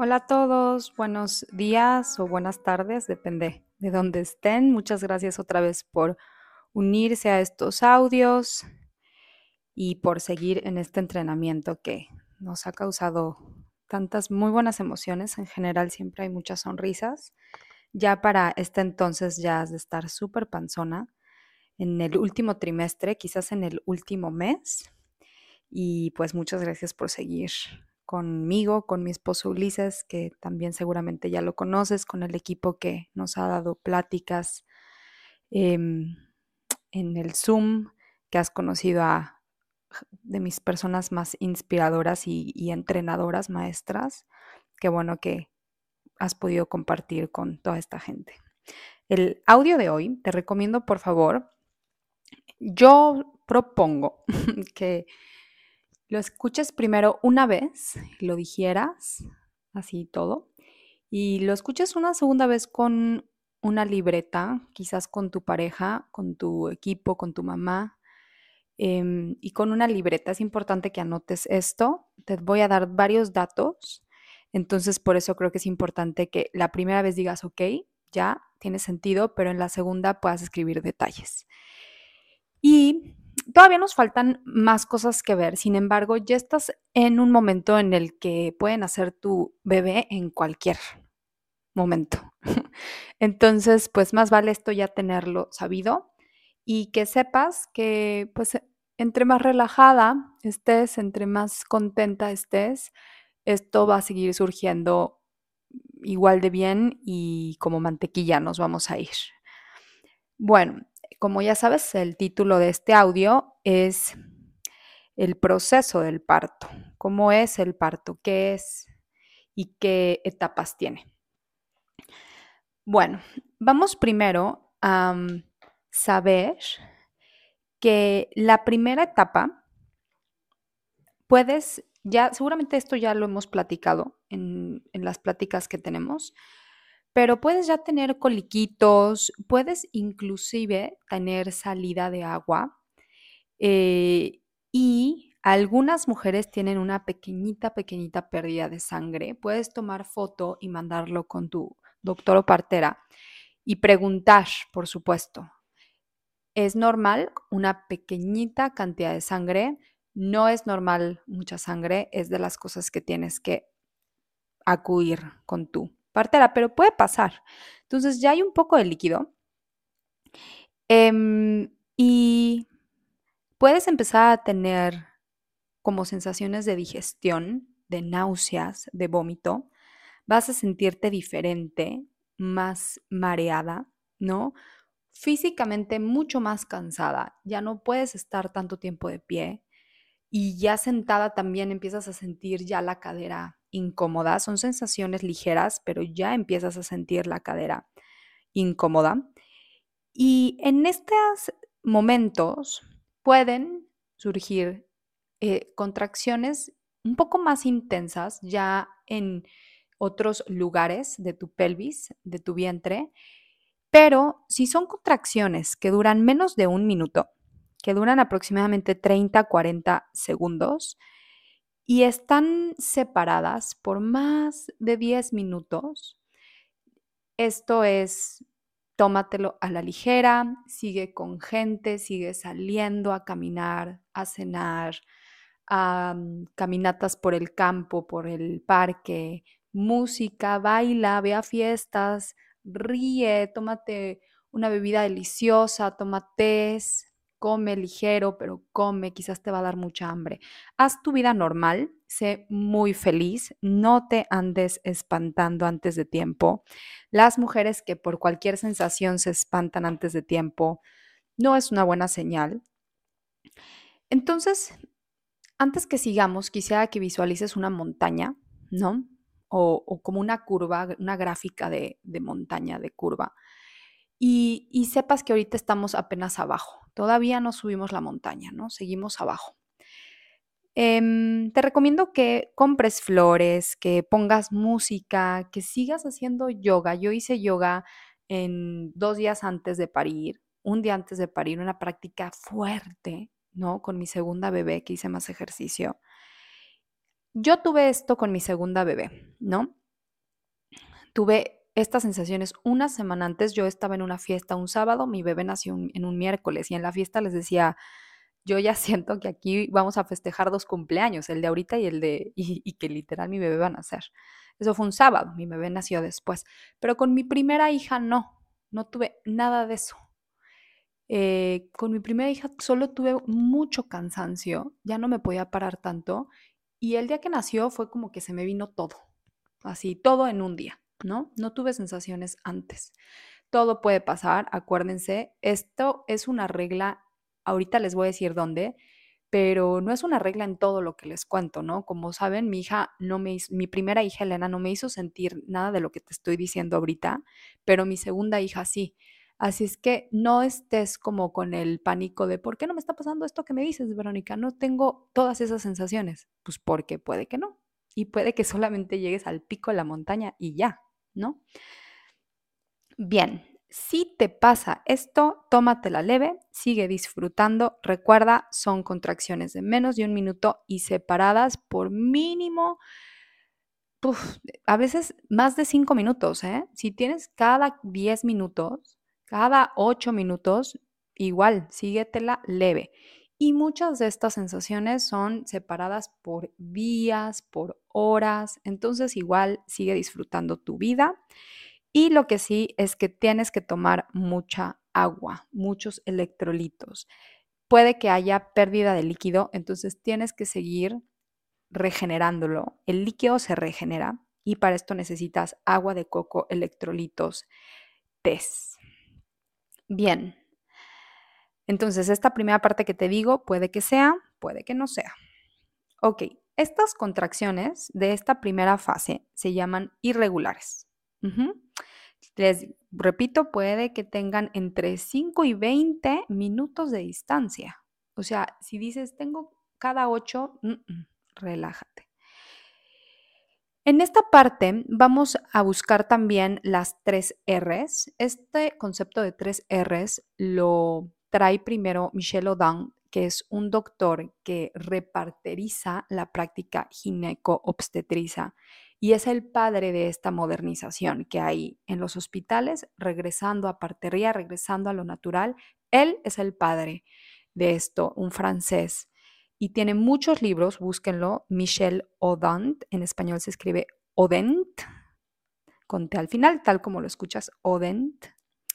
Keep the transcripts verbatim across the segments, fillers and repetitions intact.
Hola a todos, buenos días o buenas tardes, depende de dónde estén. Muchas gracias otra vez por unirse a estos audios y por seguir en este entrenamiento que nos ha causado tantas muy buenas emociones. En general siempre hay muchas sonrisas. Ya para este entonces ya has de estar súper panzona en el último trimestre, quizás en el último mes. Y pues muchas gracias por seguir conmigo, con mi esposo Ulises, que también seguramente ya lo conoces, con el equipo que nos ha dado pláticas em, en el Zoom, que has conocido a de mis personas más inspiradoras y, y entrenadoras, maestras. Qué bueno que has podido compartir con toda esta gente. El audio de hoy, te recomiendo por favor, yo propongo que lo escuches primero una vez, lo digieras, así todo, y lo escuches una segunda vez con una libreta, quizás con tu pareja, con tu equipo, con tu mamá, em, y con una libreta. Es importante que anotes esto. Te voy a dar varios datos, entonces por eso creo que es importante que la primera vez digas, ok, ya tiene sentido, pero en la segunda puedas escribir detalles. Y todavía nos faltan más cosas que ver, sin embargo, ya estás en un momento en el que pueden hacer tu bebé en cualquier momento. Entonces, pues más vale esto ya tenerlo sabido y que sepas que pues entre más relajada estés, entre más contenta estés, esto va a seguir surgiendo igual de bien y como mantequilla nos vamos a ir. Bueno, como ya sabes, el título de este audio es el proceso del parto. ¿Cómo es el parto? ¿Qué es? ¿Y qué etapas tiene? Bueno, vamos primero a um, saber que la primera etapa puedes, ya seguramente esto ya lo hemos platicado en, en las pláticas que tenemos, pero puedes ya tener coliquitos, puedes inclusive tener salida de agua. Eh, y algunas mujeres tienen una pequeñita, pequeñita pérdida de sangre. Puedes tomar foto y mandarlo con tu doctor o partera y preguntar, por supuesto, ¿es normal una pequeñita cantidad de sangre? No es normal mucha sangre, es de las cosas que tienes que acudir con tu partera, pero puede pasar. Entonces ya hay un poco de líquido em, y puedes empezar a tener como sensaciones de digestión, de náuseas, de vómito. Vas a sentirte diferente, más mareada, ¿no? Físicamente mucho más cansada. Ya no puedes estar tanto tiempo de pie y ya sentada también empiezas a sentir ya la cadera incómoda. Son sensaciones ligeras, pero ya empiezas a sentir la cadera incómoda. Y en estos momentos pueden surgir eh, contracciones un poco más intensas ya en otros lugares de tu pelvis, de tu vientre, pero si son contracciones que duran menos de un minuto, que duran aproximadamente treinta a cuarenta segundos y están separadas por más de diez minutos, esto es, tómatelo a la ligera, sigue con gente, sigue saliendo a caminar, a cenar, a mm, caminatas por el campo, por el parque, música, baila, ve a fiestas, ríe, tómate una bebida deliciosa, toma tés, come ligero, pero come, quizás te va a dar mucha hambre. Haz tu vida normal, sé muy feliz, no te andes espantando antes de tiempo. Las mujeres que por cualquier sensación se espantan antes de tiempo no es una buena señal. Entonces, antes que sigamos, quisiera que visualices una montaña, ¿no? O, o como una curva, una gráfica de, de montaña, de curva. Y, y sepas que ahorita estamos apenas abajo. Todavía no subimos la montaña, ¿no? Seguimos abajo. Em, te recomiendo que compres flores, que pongas música, que sigas haciendo yoga. Yo hice yoga en dos días antes de parir, un día antes de parir, una práctica fuerte, ¿no? Con mi segunda bebé, que hice más ejercicio. Yo tuve esto con mi segunda bebé, ¿no? Tuve estas sensaciones una semana antes. Yo estaba en una fiesta un sábado, mi bebé nació un- en un miércoles y en la fiesta les decía, yo ya siento que aquí vamos a festejar dos cumpleaños, el de ahorita y el de, y, y que literal mi bebé va a nacer. Eso fue un sábado, mi bebé nació después, pero con mi primera hija no, no tuve nada de eso. Eh, con mi primera hija solo tuve mucho cansancio, ya no me podía parar tanto y el día que nació fue como que se me vino todo, así, todo en un día, ¿no? No tuve sensaciones antes. Todo puede pasar, acuérdense, esto es una regla, ahorita les voy a decir dónde, pero no es una regla en todo lo que les cuento, ¿no? Como saben, mi hija no me hizo, mi primera hija Elena no me hizo sentir nada de lo que te estoy diciendo ahorita, pero mi segunda hija sí. Así es que no estés como con el pánico de ¿por qué no me está pasando esto que me dices, Verónica? No tengo todas esas sensaciones. Pues porque puede que no. Y puede que solamente llegues al pico de la montaña y ya, ¿no? Bien, si te pasa esto, tómatela leve, sigue disfrutando. Recuerda, son contracciones de menos de un minuto y separadas por mínimo, uf, a veces más de cinco minutos, ¿eh? Si tienes cada diez minutos, cada ocho minutos, igual, síguetela leve. Y muchas de estas sensaciones son separadas por días, por horas, entonces igual sigue disfrutando tu vida. Y lo que sí es que tienes que tomar mucha agua, muchos electrolitos. Puede que haya pérdida de líquido, entonces tienes que seguir regenerándolo. El líquido se regenera y para esto necesitas agua de coco, electrolitos, tés. Bien, entonces esta primera parte que te digo puede que sea, puede que no sea. Ok, estas contracciones de esta primera fase se llaman irregulares. Ujú. Les repito, puede que tengan entre cinco y veinte minutos de distancia. O sea, si dices, tengo cada ocho, mm, mm, relájate. En esta parte vamos a buscar también las tres Rs. Este concepto de tres Rs lo trae primero Michel Audin, que es un doctor que reparteriza la práctica gineco-obstetriza y es el padre de esta modernización que hay en los hospitales, regresando a partería, regresando a lo natural. Él es el padre de esto, un francés y tiene muchos libros, búsquenlo, Michel Audin, en español se escribe Odent, con T al final, tal como lo escuchas, Odent.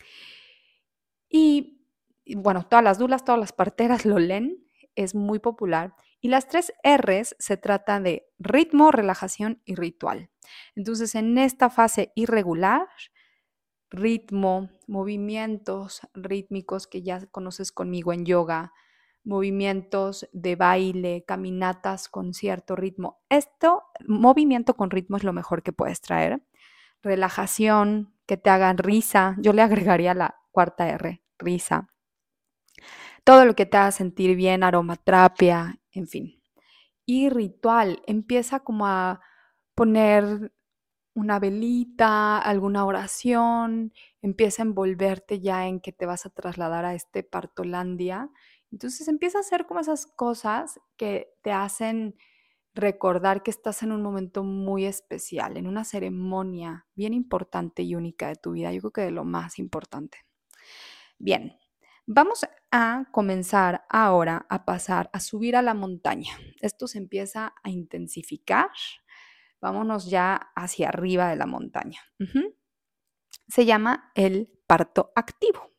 Y, y bueno, todas las dulas, todas las parteras lo leen, es muy popular. Y las tres Rs se trata de ritmo, relajación y ritual. Entonces, en esta fase irregular, ritmo, movimientos rítmicos que ya conoces conmigo en yoga, movimientos de baile, caminatas con cierto ritmo. Esto, movimiento con ritmo es lo mejor que puedes traer. Relajación, que te hagan risa. Yo le agregaría la cuarta R, risa. Todo lo que te haga sentir bien, aromaterapia, en fin. Y ritual, empieza como a poner una velita, alguna oración, empieza a envolverte ya en que te vas a trasladar a este Partolandia. Entonces empieza a hacer como esas cosas que te hacen recordar que estás en un momento muy especial, en una ceremonia bien importante y única de tu vida. Yo creo que de lo más importante. Bien, vamos a comenzar ahora a pasar a subir a la montaña. Esto se empieza a intensificar. Vámonos ya hacia arriba de la montaña. Ujú. Se llama el parto activo.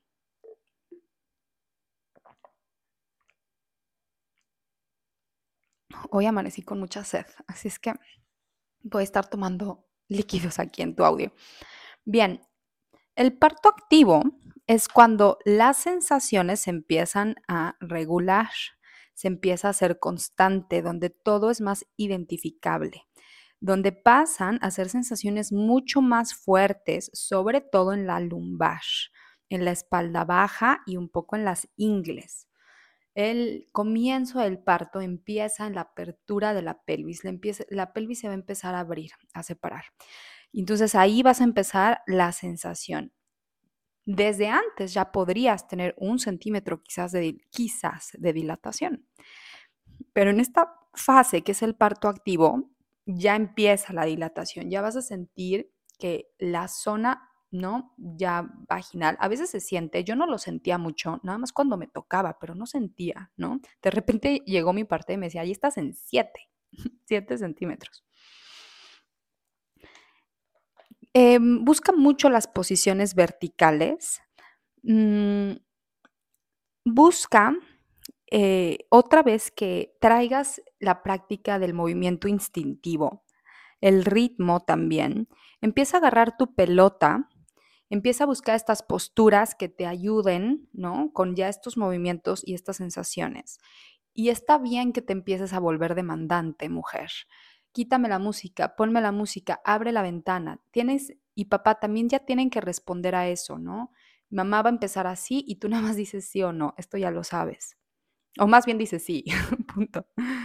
Hoy amanecí con mucha sed, así es que voy a estar tomando líquidos aquí en tu audio. Bien, el parto activo es cuando las sensaciones se empiezan a regular, se empieza a ser constante, donde todo es más identificable, donde pasan a ser sensaciones mucho más fuertes, sobre todo en la lumbar, en la espalda baja y un poco en las ingles. El comienzo del parto empieza en la apertura de la pelvis, la, empieza, la pelvis se va a empezar a abrir, a separar. Entonces ahí vas a empezar la sensación. Desde antes ya podrías tener un centímetro quizás de, quizás de dilatación. Pero en esta fase que es el parto activo, ya empieza la dilatación, ya vas a sentir que la zona, ¿no? Ya vaginal, a veces se siente, yo no lo sentía mucho, nada más cuando me tocaba, pero no sentía, ¿no? De repente llegó mi parte y me decía, ahí estás en siete, siete centímetros. Eh, busca mucho las posiciones verticales. Mm, busca eh, otra vez que traigas la práctica del movimiento instintivo, el ritmo también. Empieza a agarrar tu pelota, empieza a buscar estas posturas que te ayuden, ¿no? Con ya estos movimientos y estas sensaciones. Y está bien que te empieces a volver demandante, mujer. Quítame la música, ponme la música, abre la ventana. Tienes, y papá también ya tienen que responder a eso, ¿no? Mamá va a empezar así y tú nada más dices sí o no, esto ya lo sabes. O más bien dices sí, punto.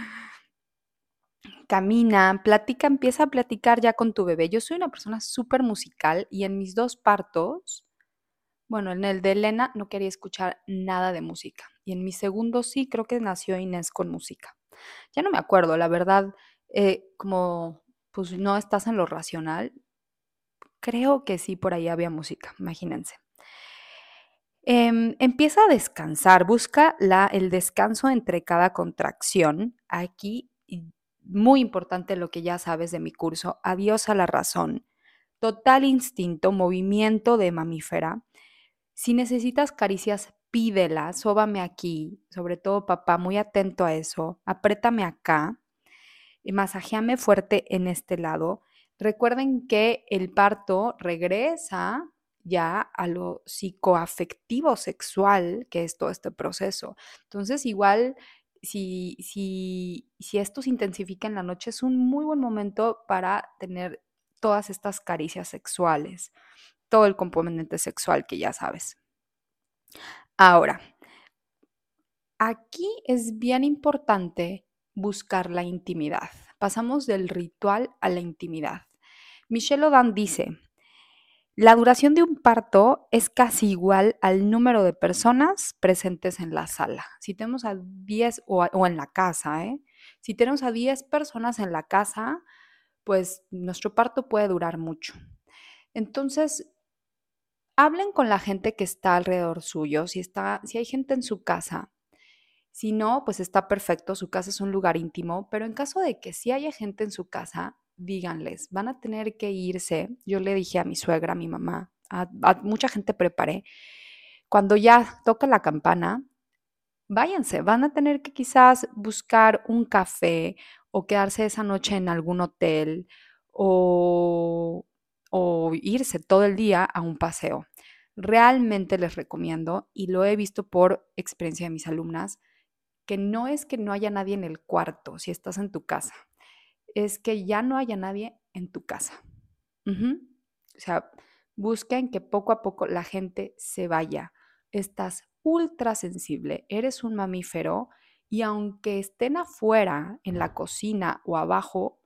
Camina, platica, empieza a platicar ya con tu bebé. Yo soy una persona súper musical y en mis dos partos, bueno, en el de Elena no quería escuchar nada de música. Y en mi segundo sí, creo que nació Inés con música. Ya no me acuerdo, la verdad, eh, como pues no estás en lo racional, creo que sí por ahí había música, imagínense. Em, empieza a descansar, busca la, el descanso entre cada contracción. Aquí, y muy importante lo que ya sabes de mi curso, adiós a la razón. Total instinto, movimiento de mamífera. Si necesitas caricias, pídelas, sóbame aquí, sobre todo papá, muy atento a eso, apriétame acá, y masajéame fuerte en este lado. Recuerden que el parto regresa ya a lo psicoafectivo sexual, que es todo este proceso. Entonces, igual, si, si, si esto se intensifica en la noche, es un muy buen momento para tener todas estas caricias sexuales, todo el componente sexual que ya sabes. Ahora, aquí es bien importante buscar la intimidad. Pasamos del ritual a la intimidad. Michelle Odan dice, la duración de un parto es casi igual al número de personas presentes en la sala. Si tenemos a diez o, a- o en la casa, ¿eh? Si tenemos a diez personas en la casa, pues nuestro parto puede durar mucho. Entonces, hablen con la gente que está alrededor suyo. Si, está, si hay gente en su casa, si no, pues está perfecto, su casa es un lugar íntimo, pero en caso de que sí haya gente en su casa, díganles, van a tener que irse. Yo le dije a mi suegra, a mi mamá, a, a mucha gente preparé, cuando ya toca la campana, váyanse, van a tener que quizás buscar un café o quedarse esa noche en algún hotel o, o irse todo el día a un paseo. Realmente les recomiendo, y lo he visto por experiencia de mis alumnas, que no es que no haya nadie en el cuarto si estás en tu casa, es que ya no haya nadie en tu casa. Ujú. O sea, busquen que poco a poco la gente se vaya. Estás ultra sensible, eres un mamífero y aunque estén afuera, en la cocina o abajo,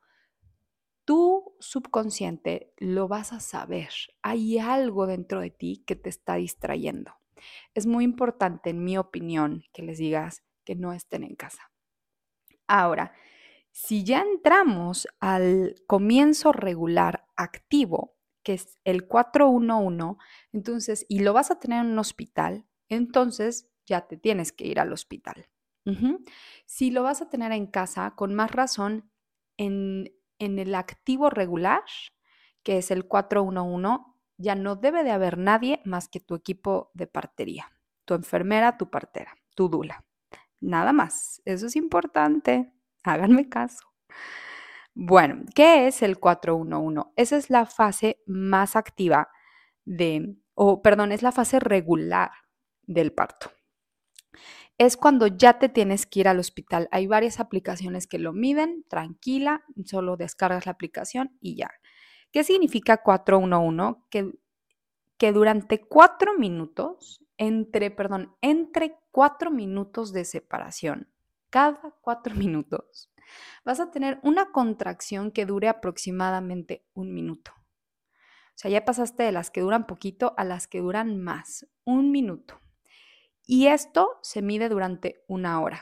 tu subconsciente lo vas a saber. Hay algo dentro de ti que te está distrayendo. Es muy importante, en mi opinión, que les digas que no estén en casa. Ahora, si ya entramos al comienzo regular activo, que es el cuatro uno uno, entonces, y lo vas a tener en un hospital, entonces ya te tienes que ir al hospital. Ujú. Si lo vas a tener en casa, con más razón, en, en el activo regular, que es el cuatro uno uno, ya no debe de haber nadie más que tu equipo de partería, tu enfermera, tu partera, tu dula. Nada más. Eso es importante. Háganme caso. Bueno, ¿qué es el cuatro uno uno? Esa es la fase más activa de, o perdón, es la fase regular del parto. Es cuando ya te tienes que ir al hospital. Hay varias aplicaciones que lo miden, tranquila, solo descargas la aplicación y ya. ¿Qué significa cuatro uno uno? Que, que durante cuatro minutos, entre, perdón, entre cuatro minutos de separación, cada cuatro minutos, vas a tener una contracción que dure aproximadamente un minuto. O sea, ya pasaste de las que duran poquito a las que duran más, un minuto. Y esto se mide durante una hora.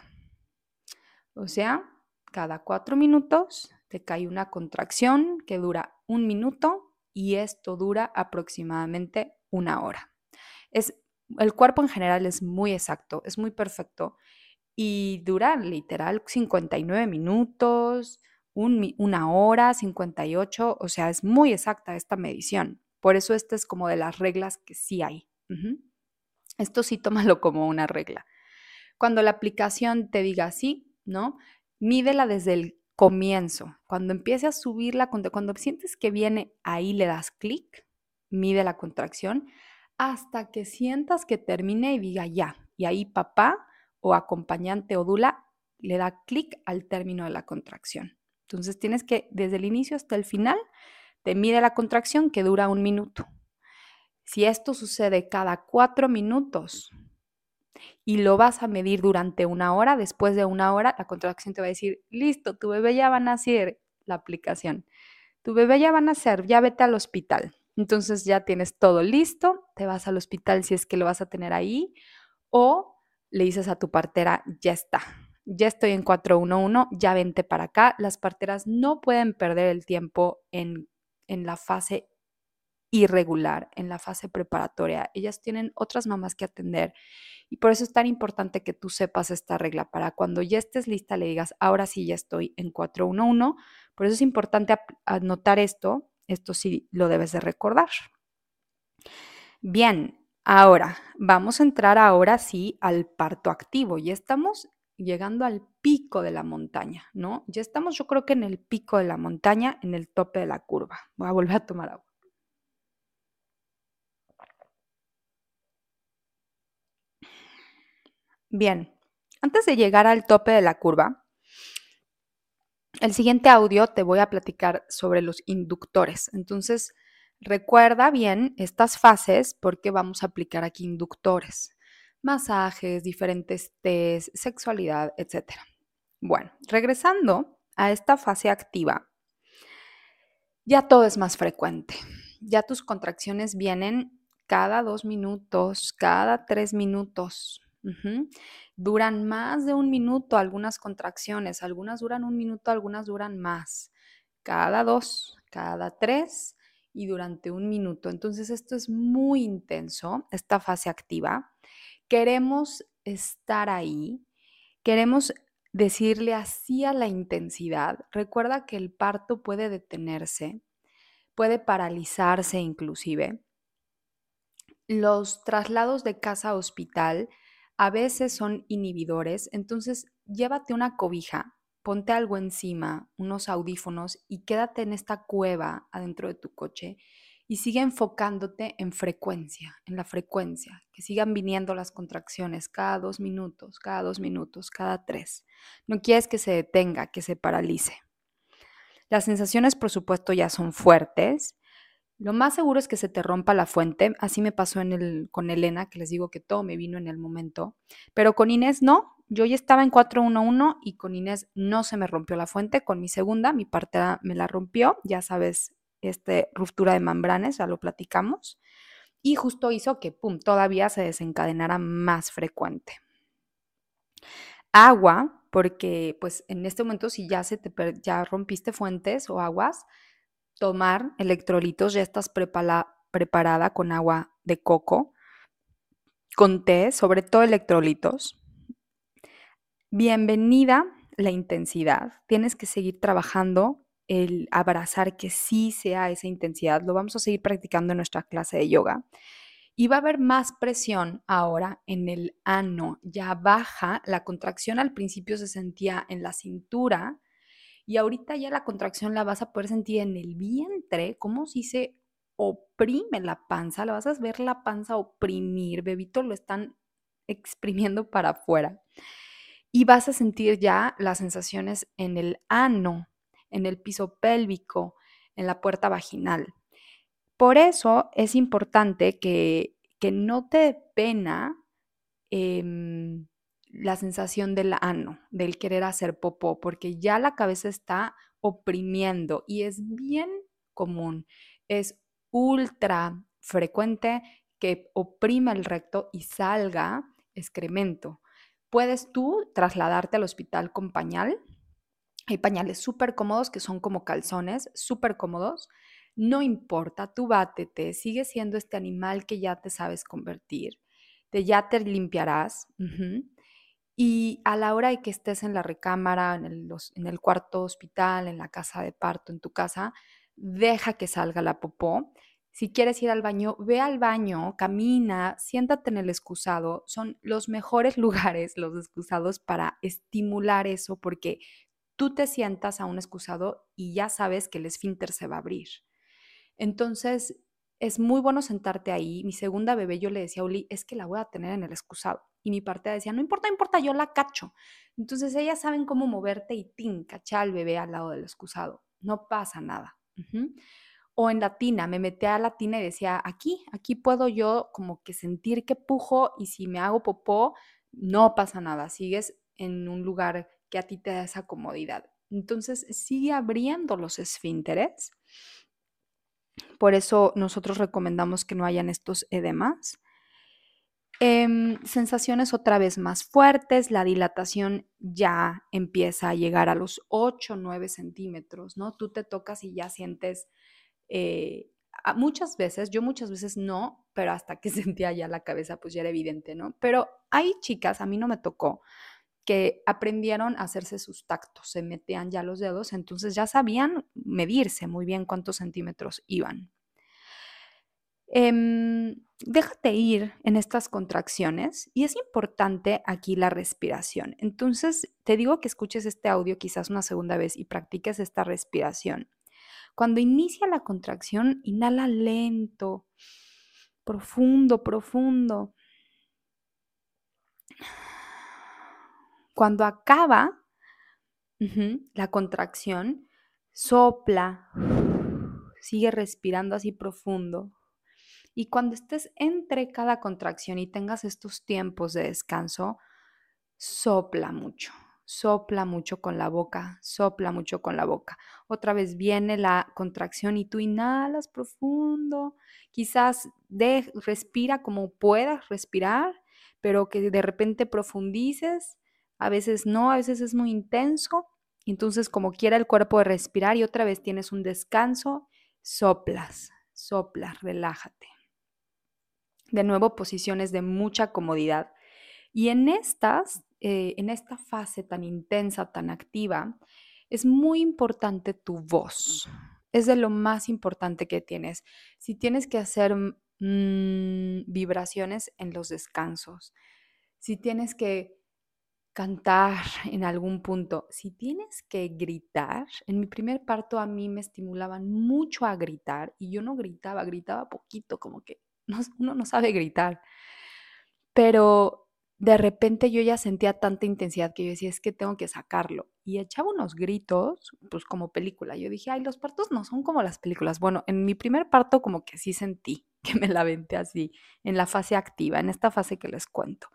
O sea, cada cuatro minutos te cae una contracción que dura un minuto y esto dura aproximadamente una hora. Es, el cuerpo en general es muy exacto, es muy perfecto y dura literal cincuenta y nueve minutos, un, una hora, cincuenta y ocho, o sea, es muy exacta esta medición. Por eso esta es como de las reglas que sí hay. Uh-huh. Esto sí tómalo como una regla. Cuando la aplicación te diga sí, ¿no? Mídela desde el comienzo. Cuando empiece a subir la contracción, cuando sientes que viene, ahí le das clic, mide la contracción, hasta que sientas que termine y diga ya. Y ahí papá o acompañante o dula le da clic al término de la contracción. Entonces tienes que, desde el inicio hasta el final, te mide la contracción que dura un minuto. Si esto sucede cada cuatro minutos, y lo vas a medir durante una hora, después de una hora la contracción te va a decir, listo, tu bebé ya va a nacer, la aplicación, tu bebé ya va a nacer, ya vete al hospital. Entonces ya tienes todo listo, te vas al hospital si es que lo vas a tener ahí, o le dices a tu partera, ya está, ya estoy en cuatro uno uno, ya vente para acá. Las parteras no pueden perder el tiempo en, en la fase irregular, en la fase preparatoria. Ellas tienen otras mamás que atender y por eso es tan importante que tú sepas esta regla para cuando ya estés lista le digas, ahora sí ya estoy en cuatro uno uno. Por eso es importante anotar esto, esto sí lo debes de recordar. Bien, ahora vamos a entrar ahora sí al parto activo. Ya estamos llegando al pico de la montaña, ¿no? Ya estamos yo creo que en el pico de la montaña, en el tope de la curva. Voy a volver a tomar agua. Bien, antes de llegar al tope de la curva, el siguiente audio te voy a platicar sobre los inductores. Entonces, recuerda bien estas fases porque vamos a aplicar aquí inductores, masajes, diferentes test, sexualidad, etcétera. Bueno, regresando a esta fase activa, ya todo es más frecuente. Ya tus contracciones vienen cada dos minutos, cada tres minutos. Uh-huh. Duran más de un minuto algunas contracciones, algunas duran un minuto, algunas duran más. Cada dos, cada tres y durante un minuto. Entonces esto es muy intenso, esta fase activa. Queremos estar ahí, queremos decirle así a la intensidad. Recuerda que el parto puede detenerse, puede paralizarse inclusive. Los traslados de casa a hospital a veces son inhibidores, entonces llévate una cobija, ponte algo encima, unos audífonos y quédate en esta cueva adentro de tu coche y sigue enfocándote en frecuencia, en la frecuencia, que sigan viniendo las contracciones cada dos minutos, cada dos minutos, cada tres. No quieres que se detenga, que se paralice. Las sensaciones, por supuesto, ya son fuertes. Lo más seguro es que se te rompa la fuente. Así me pasó en el, con Elena, que les digo que todo me vino en el momento. Pero con Inés no. Yo ya estaba en cuatro uno uno y con Inés no se me rompió la fuente. Con mi segunda, mi partera me la rompió. Ya sabes, este, ruptura de membranas, ya lo platicamos. Y justo hizo que, pum, todavía se desencadenara más frecuente. Agua, porque pues en este momento si ya, se te, ya rompiste fuentes o aguas, tomar electrolitos, ya estás prepara, preparada con agua de coco, con té, sobre todo electrolitos. Bienvenida la intensidad. Tienes que seguir trabajando el abrazar que sí sea esa intensidad. Lo vamos a seguir practicando en nuestra clase de yoga. Y va a haber más presión ahora en el ano. Ya baja. La contracción al principio se sentía en la cintura y ahorita ya la contracción la vas a poder sentir en el vientre, como si se oprime la panza. La vas a ver la panza oprimir. Bebito lo están exprimiendo para afuera. Y vas a sentir ya las sensaciones en el ano, en el piso pélvico, en la puerta vaginal. Por eso es importante que, que no te dé pena eh, la sensación del ano, del querer hacer popó, porque ya la cabeza está oprimiendo y es bien común, es ultra frecuente que oprima el recto y salga excremento. Puedes tú trasladarte al hospital con pañal. Hay pañales súper cómodos que son como calzones, súper cómodos. No importa, tú bátete, sigue siendo este animal que ya te sabes convertir, te ya te limpiarás. Ujú. Y a la hora de que estés en la recámara, en el, los- en el cuarto hospital, en la casa de parto, en tu casa, deja que salga la popó. Si quieres ir al baño, ve al baño, camina, siéntate en el excusado. Son los mejores lugares, los excusados, para estimular eso, porque tú te sientas a un excusado y ya sabes que el esfínter se va a abrir. Entonces, es muy bueno sentarte ahí. Mi segunda bebé, yo le decía a Uli, es que la voy a tener en el excusado. Y mi parte decía, no importa, no importa, yo la cacho. Entonces, ellas saben cómo moverte y tin, cachar al bebé al lado del excusado. No pasa nada. Ujú. O en la tina, me metía a la tina y decía, aquí, aquí puedo yo como que sentir que pujo y si me hago popó, no pasa nada, sigues en un lugar que a ti te da esa comodidad. Entonces, sigue abriendo los esfínteres. Por eso nosotros recomendamos que no hayan estos edemas. Em, sensaciones otra vez más fuertes, la dilatación ya empieza a llegar a los ocho, nueve centímetros, ¿no? Tú te tocas y ya sientes, eh, a- muchas veces, yo muchas veces no, pero hasta que sentía ya la cabeza, pues ya era evidente, ¿no? Pero hay chicas, a mí no me tocó, que aprendieron a hacerse sus tactos, se metían ya los dedos, entonces ya sabían medirse muy bien cuántos centímetros iban. Em, déjate ir en estas contracciones y es importante aquí la respiración. Entonces, te digo que escuches este audio quizás una segunda vez y practiques esta respiración. Cuando inicia la contracción, inhala lento, profundo, profundo. Cuando acaba, ujú, la contracción, sopla, sigue respirando así profundo. Y cuando estés entre cada contracción y tengas estos tiempos de descanso, sopla mucho, sopla mucho con la boca, sopla mucho con la boca. Otra vez viene la contracción y tú inhalas profundo, quizás de, respira como puedas respirar, pero que de repente profundices, a veces no, a veces es muy intenso, entonces como quiera el cuerpo de respirar y otra vez tienes un descanso, soplas, soplas, relájate. De nuevo, posiciones de mucha comodidad. Y en estas, eh, en esta fase tan intensa, tan activa, es muy importante tu voz. Es de lo más importante que tienes. Si tienes que hacer mm, vibraciones en los descansos, si tienes que cantar en algún punto, si tienes que gritar, en mi primer parto a mí me estimulaban mucho a gritar y yo no gritaba, gritaba poquito, como que no, uno no sabe gritar. Pero de repente yo ya sentía tanta intensidad que yo decía: "Es que tengo que sacarlo", y echaba unos gritos, pues, como película. Yo dije: "Ay, los partos no son como las películas". Bueno, en mi primer parto como que sí sentí que me la aventé así, en la fase activa, en esta fase que les cuento.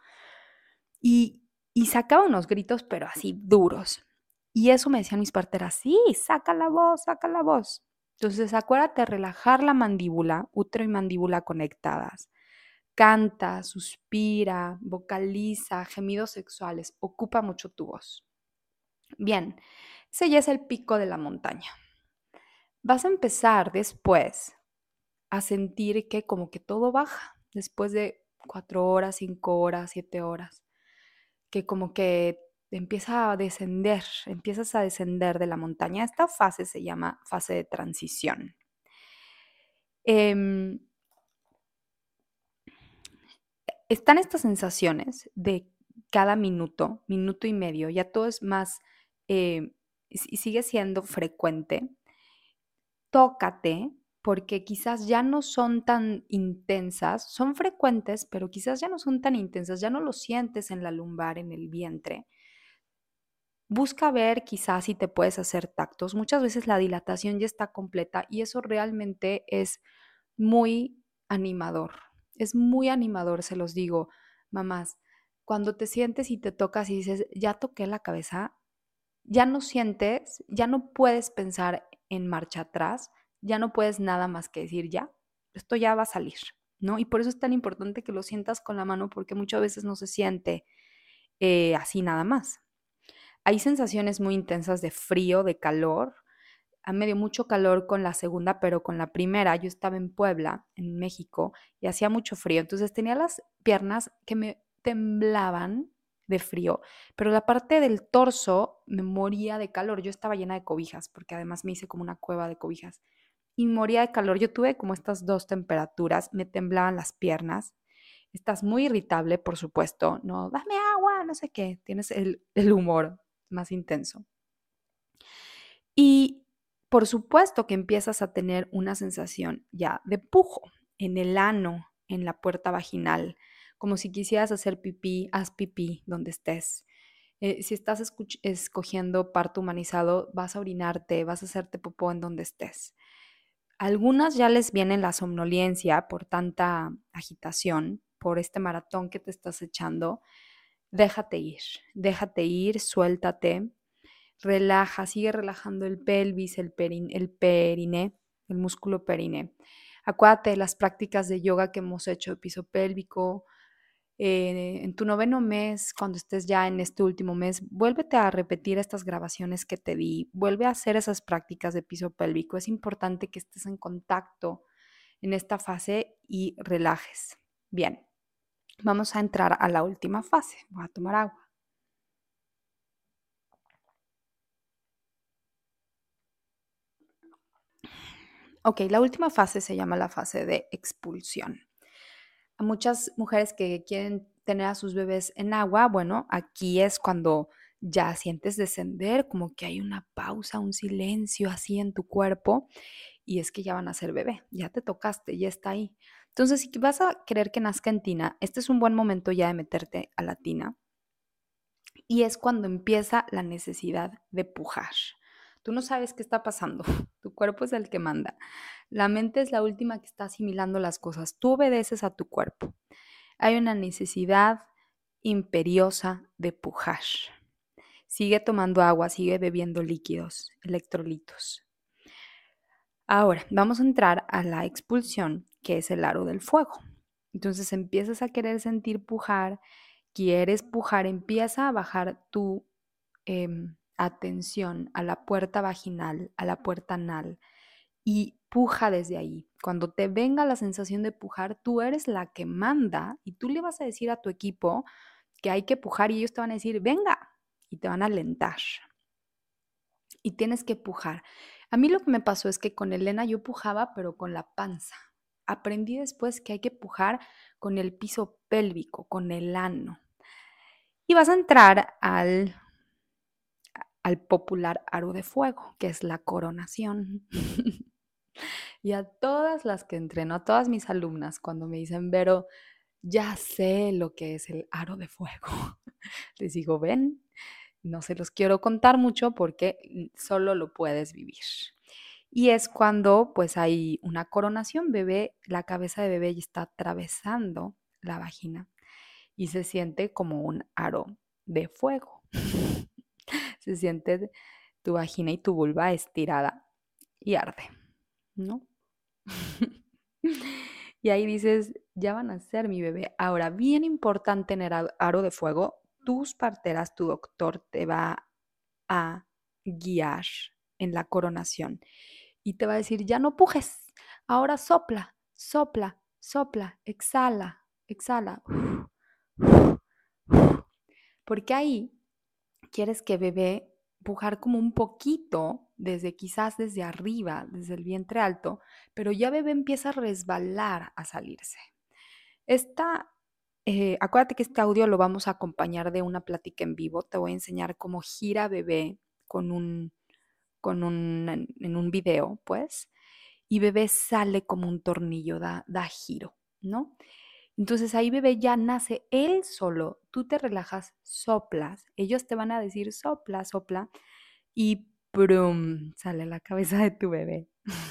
Y y sacaba unos gritos, pero así duros. Y eso me decían mis parteras: "Sí, saca la voz, saca la voz". Entonces, acuérdate relajar la mandíbula, útero y mandíbula conectadas. Canta, suspira, vocaliza, gemidos sexuales, ocupa mucho tu voz. Bien, ese ya es el pico de la montaña. Vas a empezar después a sentir que como que todo baja después de cuatro horas, cinco horas, siete horas, que como que empieza a descender, empiezas a descender de la montaña. Esta fase se llama fase de transición. Em, Están estas sensaciones de cada minuto, minuto y medio, ya todo es más, eh, y sigue siendo frecuente. Tócate, porque quizás ya no son tan intensas, son frecuentes, pero quizás ya no son tan intensas, ya no lo sientes en la lumbar, en el vientre. Busca ver quizás si te puedes hacer tactos. Muchas veces la dilatación ya está completa y eso realmente es muy animador. Es muy animador, se los digo, mamás. Cuando te sientes y te tocas y dices, ya toqué la cabeza, ya no sientes, ya no puedes pensar en marcha atrás, ya no puedes nada más que decir, ya, esto ya va a salir, ¿no? Y por eso es tan importante que lo sientas con la mano porque muchas veces no se siente eh, así nada más. Hay sensaciones muy intensas de frío, de calor, a me dio mucho calor con la segunda, pero con la primera yo estaba en Puebla, en México, y hacía mucho frío. Entonces tenía las piernas que me temblaban de frío, pero la parte del torso me moría de calor. Yo estaba llena de cobijas, porque además me hice como una cueva de cobijas y moría de calor. Yo tuve como estas dos temperaturas, me temblaban las piernas. Estás muy irritable, por supuesto, no, dame agua, no sé qué, tienes el, el humor más intenso. Y por supuesto que empiezas a tener una sensación ya de pujo en el ano, en la puerta vaginal, como si quisieras hacer pipí, haz pipí donde estés. Eh, si estás escuch- escogiendo parto humanizado, vas a orinarte, vas a hacerte popó en donde estés. Algunas ya les viene la somnolencia por tanta agitación, por este maratón que te estás echando. Déjate ir, déjate ir, suéltate, relaja, sigue relajando el pelvis, el, perin, el periné, el músculo periné. Acuérdate de las prácticas de yoga que hemos hecho de piso pélvico. Eh, en tu noveno mes, cuando estés ya en este último mes, vuélvete a repetir estas grabaciones que te di, vuelve a hacer esas prácticas de piso pélvico. Es importante que estés en contacto en esta fase y relajes. Bien, vamos a entrar a la última fase. Voy a tomar agua. Ok, la última fase se llama la fase de expulsión. A muchas mujeres que quieren tener a sus bebés en agua, bueno, aquí es cuando ya sientes descender, como que hay una pausa, un silencio así en tu cuerpo y es que ya van a ser bebé, ya te tocaste, ya está ahí. Entonces, si vas a querer que nazca en tina, este es un buen momento ya de meterte a la tina y es cuando empieza la necesidad de pujar. Tú no sabes qué está pasando, tu cuerpo es el que manda. La mente es la última que está asimilando las cosas, tú obedeces a tu cuerpo. Hay una necesidad imperiosa de pujar. Sigue tomando agua, sigue bebiendo líquidos, electrolitos. Ahora, vamos a entrar a la expulsión, que es el aro del fuego. Entonces empiezas a querer sentir pujar, quieres pujar, empieza a bajar tu eh, atención a la puerta vaginal, a la puerta anal y puja desde ahí. Cuando te venga la sensación de pujar, tú eres la que manda y tú le vas a decir a tu equipo que hay que pujar y ellos te van a decir, venga, y te van a alentar. Y tienes que pujar. A mí lo que me pasó es que con Elena yo pujaba, pero con la panza. Aprendí después que hay que pujar con el piso pélvico, con el ano. Y vas a entrar al, al popular aro de fuego, que es la coronación. Y a todas las que entreno, a todas mis alumnas, cuando me dicen, Vero, ya sé lo que es el aro de fuego, les digo, ven, no se los quiero contar mucho porque solo lo puedes vivir. Y es cuando pues hay una coronación, bebé, la cabeza de bebé ya está atravesando la vagina y se siente como un aro de fuego. Se siente tu vagina y tu vulva estirada y arde, ¿no? Y ahí dices, ya van a ser mi bebé. Ahora, bien importante en el aro de fuego, tus parteras, tu doctor te va a guiar en la coronación y te va a decir, ya no pujes, ahora sopla, sopla, sopla, exhala, exhala. Porque ahí quieres que bebé pujar como un poquito, desde quizás desde arriba, desde el vientre alto, pero ya bebé empieza a resbalar, a salirse. Esta, eh, acuérdate que este audio lo vamos a acompañar de una plática en vivo. Te voy a enseñar cómo gira bebé con un, con un, en un video, pues, y bebé sale como un tornillo, da, da giro, ¿no? Entonces ahí bebé ya nace él solo, tú te relajas, soplas, ellos te van a decir sopla, sopla y ¡prum! Sale la cabeza de tu bebé.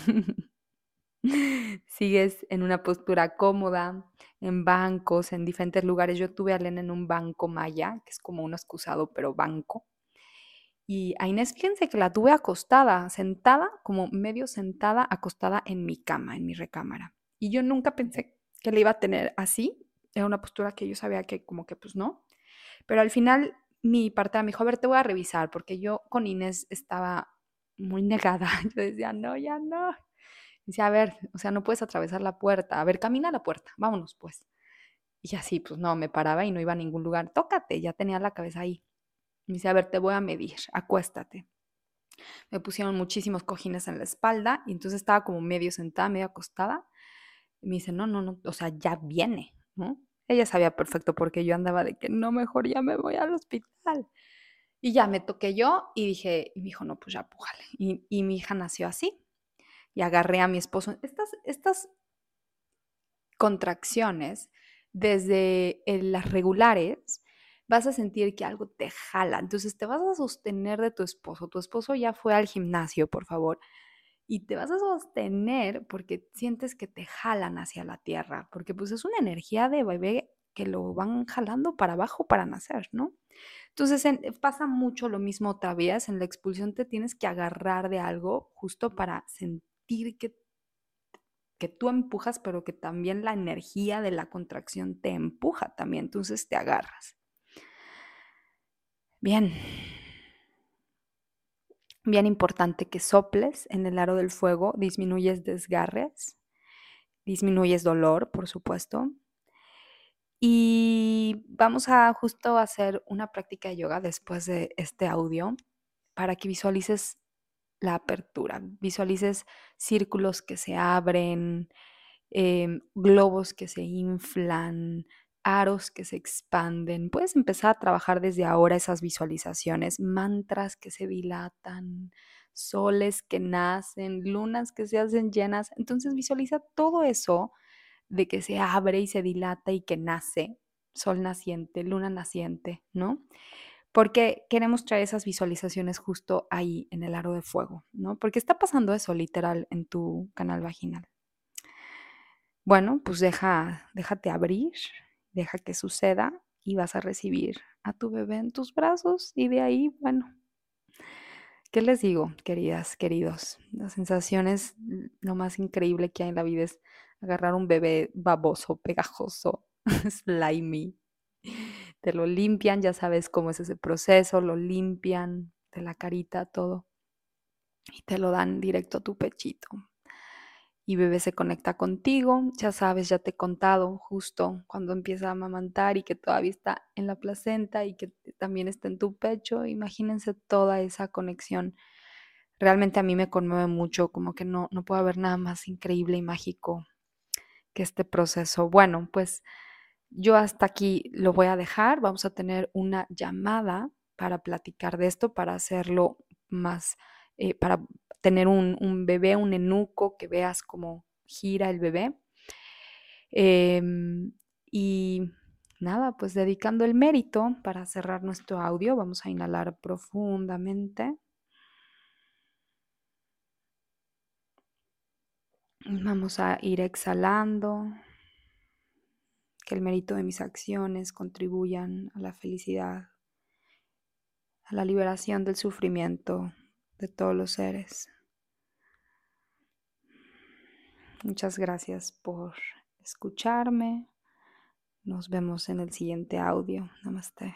Sigues en una postura cómoda, en bancos, en diferentes lugares. Yo tuve a Elena en un banco maya, que es como un excusado, pero banco. Y a Inés, fíjense que la tuve acostada, sentada, como medio sentada, acostada en mi cama, en mi recámara. Y yo nunca pensé que la iba a tener así. Era una postura que yo sabía que como que pues no. Pero al final mi partera me dijo, a ver, te voy a revisar, porque yo con Inés estaba muy negada. Yo decía: "No, ya no". Decía: "A ver, o sea, no puedes atravesar la puerta. A ver, camina a la puerta, vámonos, pues". Y así, pues no, me paraba y no iba a ningún lugar. "Tócate", ya tenía la cabeza ahí. Me dice: "A ver, te voy a medir, acuéstate". Me pusieron muchísimos cojines en la espalda y entonces estaba como medio sentada, medio acostada. Y me dice: "No, no, no, o sea, ya viene", ¿no? Ella sabía perfecto porque yo andaba de que: "No, mejor ya me voy al hospital". Y ya me toqué yo y dije y me dijo: "No, pues ya pújale". Y y mi hija nació así. Y agarré a mi esposo. Estas estas contracciones, desde, eh, las regulares, vas a sentir que algo te jala. Entonces, te vas a sostener de tu esposo. Tu esposo ya fue al gimnasio, por favor, y te vas a sostener porque sientes que te jalan hacia la tierra, porque, pues, es una energía de bebé que lo van jalando para abajo para nacer, ¿no? Entonces, en pasa mucho lo mismo otra vez, en la expulsión te tienes que agarrar de algo justo para sentir que que tú empujas, pero que también la energía de la contracción te empuja también, entonces te agarras. Bien. Bien importante que soples en el aro del fuego, disminuyes desgarres, disminuyes dolor, por supuesto. Y vamos a justo hacer una práctica de yoga después de este audio para que visualices la apertura, visualices círculos que se abren, em, globos que se inflan, aros que se expanden. Puedes empezar a trabajar desde ahora esas visualizaciones, mantras que se dilatan, soles que nacen, lunas que se hacen llenas. Entonces visualiza todo eso de que se abre y se dilata y que nace, sol naciente, luna naciente, ¿no? Porque queremos traer esas visualizaciones justo ahí en el aro de fuego, ¿no? Porque está pasando eso literal en tu canal vaginal. Bueno, pues deja déjate abrir, deja que suceda y vas a recibir a tu bebé en tus brazos y de ahí, bueno, ¿qué les digo, queridas, queridos? Las sensaciones, l lo más increíble que hay en la vida es agarrar un bebé baboso, pegajoso, slimy. Te lo limpian, ya sabes cómo es ese proceso, lo limpian de la carita, todo, y te lo dan directo a tu pechito. Y bebé se conecta contigo, ya sabes, ya te he contado justo cuando empieza a amamantar y que todavía está en la placenta y que también está en tu pecho, imagínense toda esa conexión. Realmente a mí me conmueve mucho, como que no no puede haber nada más increíble y mágico que este proceso. Bueno, pues yo hasta aquí lo voy a dejar, vamos a tener una llamada para platicar de esto, para hacerlo más, eh, para tener un un bebé, un enuco, que veas cómo gira el bebé. Em, y nada, pues dedicando el mérito para cerrar nuestro audio, vamos a inhalar profundamente. Vamos a ir exhalando, que el mérito de mis acciones contribuyan a la felicidad, a la liberación del sufrimiento de todos los seres. Muchas gracias por escucharme. Nos vemos en el siguiente audio. Namaste.